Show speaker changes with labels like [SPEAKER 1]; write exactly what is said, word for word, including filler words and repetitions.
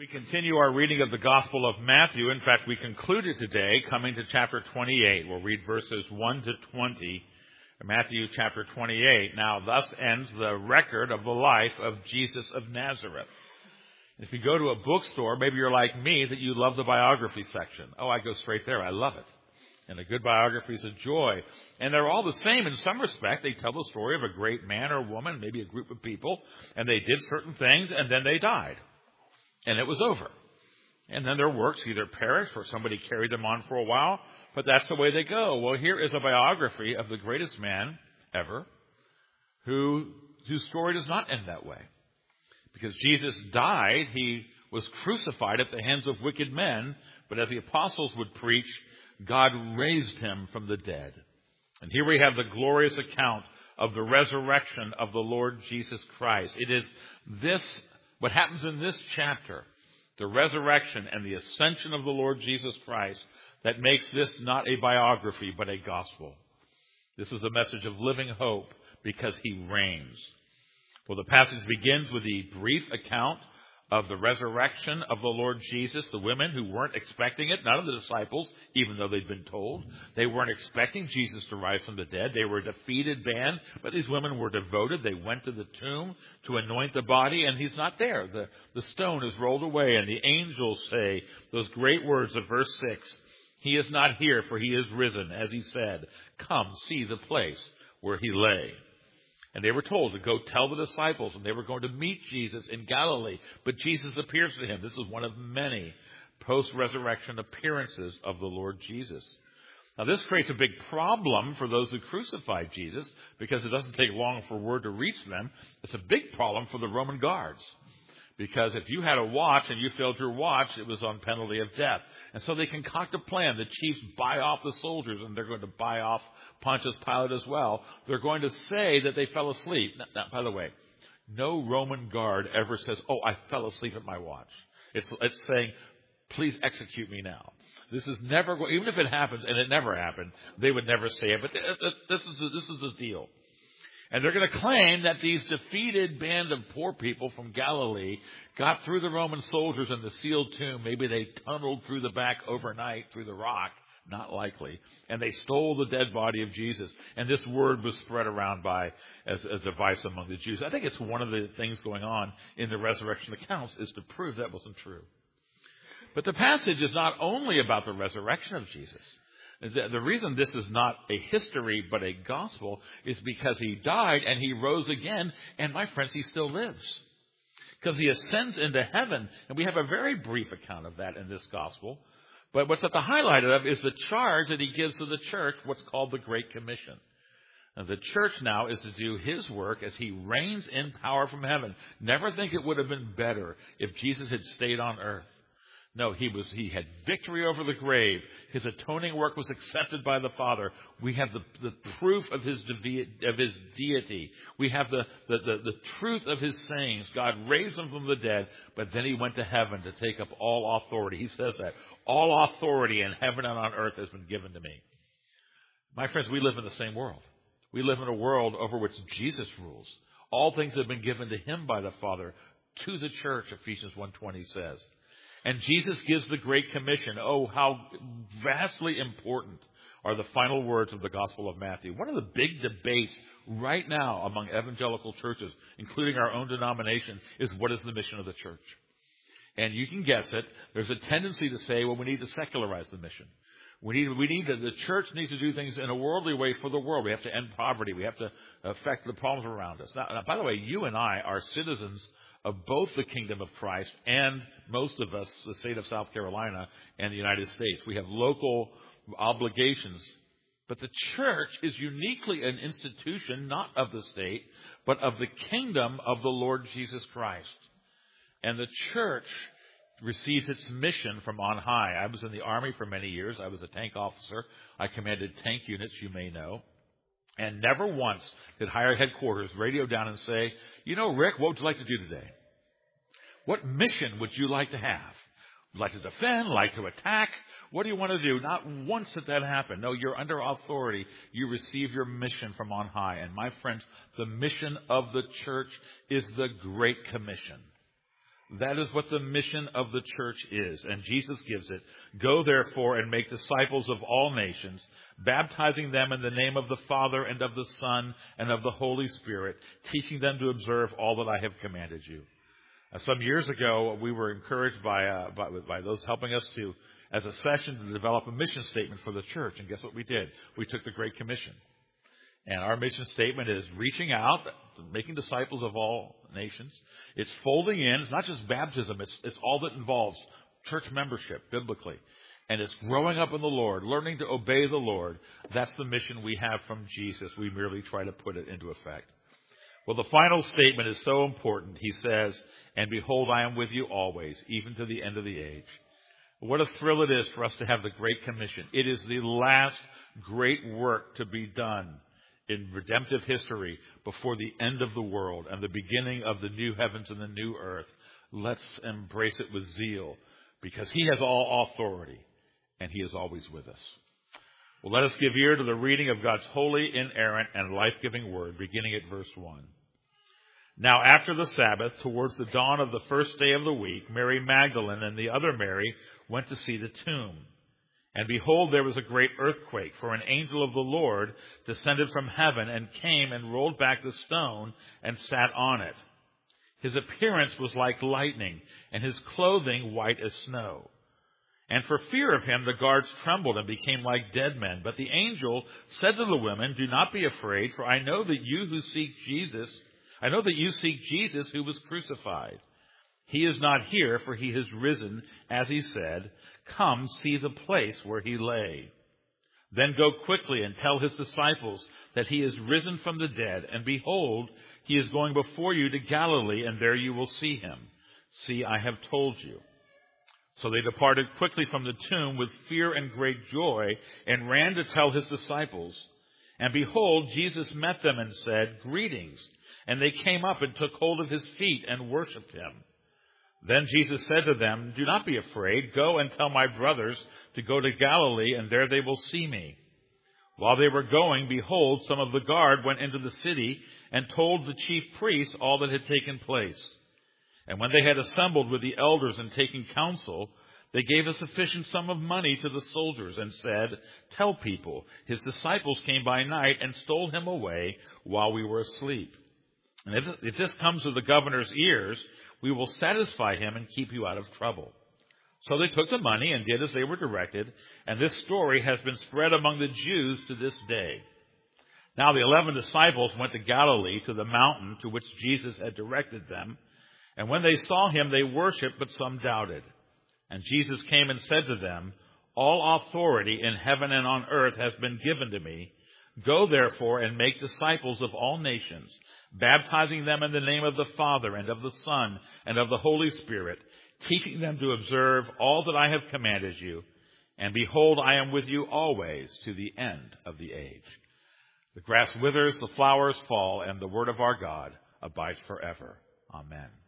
[SPEAKER 1] We continue our reading of the Gospel of Matthew. In fact, we concluded today coming to chapter twenty-eight. We'll read verses one to twenty, Matthew chapter twenty-eight. Now, thus ends the record of the life of Jesus of Nazareth. If you go to a bookstore, maybe you're like me, that you love the biography section. Oh, I go straight there. I love it. And a good biography is a joy. And they're all the same in some respect. They tell the story of a great man or woman, maybe a group of people, and they did certain things, and then they died. And it was over. And then their works either perished or somebody carried them on for a while, but that's the way they go. Well, here is a biography of the greatest man ever, who whose story does not end that way. Because Jesus died, he was crucified at the hands of wicked men, but as the apostles would preach, God raised him from the dead. And here we have the glorious account of the resurrection of the Lord Jesus Christ. It is this What happens in this chapter, the resurrection and the ascension of the Lord Jesus Christ, that makes this not a biography but a gospel. This is a message of living hope because he reigns. Well, the passage begins with the brief account of the resurrection of the Lord Jesus. The women who weren't expecting it, none of the disciples, even though they'd been told, they weren't expecting Jesus to rise from the dead. They were a defeated band, but these women were devoted. They went to the tomb to anoint the body, and he's not there. The, the stone is rolled away, and the angels say those great words of verse six, "He is not here, for he is risen, as he said. Come, see the place where he lay." And they were told to go tell the disciples, and they were going to meet Jesus in Galilee. But Jesus appears to him. This is one of many post-resurrection appearances of the Lord Jesus. Now, this creates a big problem for those who crucified Jesus, because it doesn't take long for word to reach them. It's a big problem for the Roman guards. Because if you had a watch and you failed your watch, it was on penalty of death. And so they concoct a plan. The chiefs buy off the soldiers, and they're going to buy off Pontius Pilate as well. They're going to say that they fell asleep. Now, now, by the way, no Roman guard ever says, "Oh, I fell asleep at my watch." It's, it's saying, "Please execute me now." This is never, even if it happens, and it never happened, they would never say it. But this is this is the deal. And they're going to claim that these defeated band of poor people from Galilee got through the Roman soldiers in the sealed tomb. Maybe they tunneled through the back overnight through the rock. Not likely. And they stole the dead body of Jesus. And this word was spread around by as a device among the Jews. I think it's one of the things going on in the resurrection accounts is to prove that wasn't true. But the passage is not only about the resurrection of Jesus. The, the reason this is not a history but a gospel is because he died and he rose again. And my friends, he still lives. Because he ascends into heaven. And we have a very brief account of that in this gospel. But what's at the highlight of is the charge that he gives to the church, what's called the Great Commission. And the church now is to do his work as he reigns in power from heaven. Never think it would have been better if Jesus had stayed on earth. No, he was. He had victory over the grave. His atoning work was accepted by the Father. We have the, the proof of his devi- of his deity. We have the, the, the, the truth of his sayings. God raised him from the dead, but then he went to heaven to take up all authority. He says that. All authority in heaven and on earth has been given to me. My friends, we live in the same world. We live in a world over which Jesus rules. All things have been given to him by the Father to the church, Ephesians one twenty says. And Jesus gives the Great Commission. Oh, how vastly important are the final words of the Gospel of Matthew. One of the big debates right now among evangelical churches, including our own denomination, is what is the mission of the church? And you can guess it. There's a tendency to say, well, we need to secularize the mission. We need, we need to, the church needs to do things in a worldly way for the world. We have to end poverty. We have to affect the problems around us. Now, now by the way, you and I are citizens of both the kingdom of Christ and most of us, the state of South Carolina and the United States. We have local obligations. But the church is uniquely an institution, not of the state, but of the kingdom of the Lord Jesus Christ. And the church receives its mission from on high. I was in the Army for many years. I was a tank officer. I commanded tank units, you may know. And never once did higher headquarters radio down and say, "You know, Rick, what would you like to do today? What mission would you like to have? Would you like to defend? Like to attack? What do you want to do?" Not once did that happen. No, you're under authority. You receive your mission from on high. And my friends, the mission of the church is the Great Commission. That is what the mission of the church is, and Jesus gives it. Go therefore and make disciples of all nations, baptizing them in the name of the Father and of the Son and of the Holy Spirit, teaching them to observe all that I have commanded you. Uh, some years ago, we were encouraged by, uh, by by those helping us to, as a session, to develop a mission statement for the church. And guess what we did? We took the Great Commission. And our mission statement is reaching out, making disciples of all nations. It's folding in. It's not just baptism. It's, it's all that involves church membership biblically. And it's growing up in the Lord, learning to obey the Lord. That's the mission we have from Jesus. We merely try to put it into effect. Well, the final statement is so important. He says, and behold, I am with you always, even to the end of the age. What a thrill it is for us to have the Great Commission. It is the last great work to be done in redemptive history before the end of the world and the beginning of the new heavens and the new earth. Let's embrace it with zeal, because he has all authority and he is always with us. Well, let us give ear to the reading of God's holy, inerrant, and life-giving word, beginning at verse one. Now after the Sabbath, towards the dawn of the first day of the week, Mary Magdalene and the other Mary went to see the tomb. And behold, there was a great earthquake, for an angel of the Lord descended from heaven and came and rolled back the stone and sat on it. His appearance was like lightning, and his clothing white as snow. And for fear of him, the guards trembled and became like dead men. But the angel said to the women, do not be afraid, for I know that you who seek Jesus, I know that you seek Jesus who was crucified. He is not here, for he has risen, as he said. Come, see the place where he lay. Then go quickly and tell his disciples that he is risen from the dead. And behold, he is going before you to Galilee, and there you will see him. See, I have told you. So they departed quickly from the tomb with fear and great joy, and ran to tell his disciples. And behold, Jesus met them and said, Greetings. And they came up and took hold of his feet and worshipped him. Then Jesus said to them, do not be afraid. Go and tell my brothers to go to Galilee, and there they will see me. While they were going, behold, some of the guard went into the city and told the chief priests all that had taken place. And when they had assembled with the elders and taken counsel, they gave a sufficient sum of money to the soldiers and said, tell people, his disciples came by night and stole him away while we were asleep. And if, if this comes to the governor's ears, we will satisfy him and keep you out of trouble. So they took the money and did as they were directed, and this story has been spread among the Jews to this day. Now the eleven disciples went to Galilee, to the mountain to which Jesus had directed them. And when they saw him, they worshipped, but some doubted. And Jesus came and said to them, all authority in heaven and on earth has been given to me. Go therefore and make disciples of all nations, baptizing them in the name of the Father and of the Son and of the Holy Spirit, teaching them to observe all that I have commanded you. And behold, I am with you always to the end of the age. The grass withers, the flowers fall, and the word of our God abides forever. Amen.